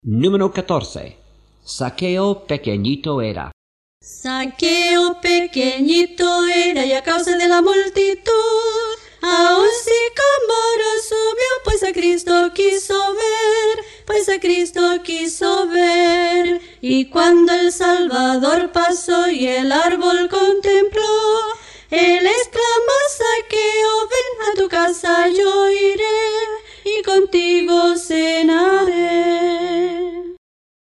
Número 14. Zaqueo pequeñito era. Zaqueo pequeñito era y a causa de la multitud a un sicómoro subió, pues a Cristo quiso ver. Y cuando el Salvador pasó y el árbol contempló, él exclamó: Zaqueo, ven a tu casa, yo iré y contigo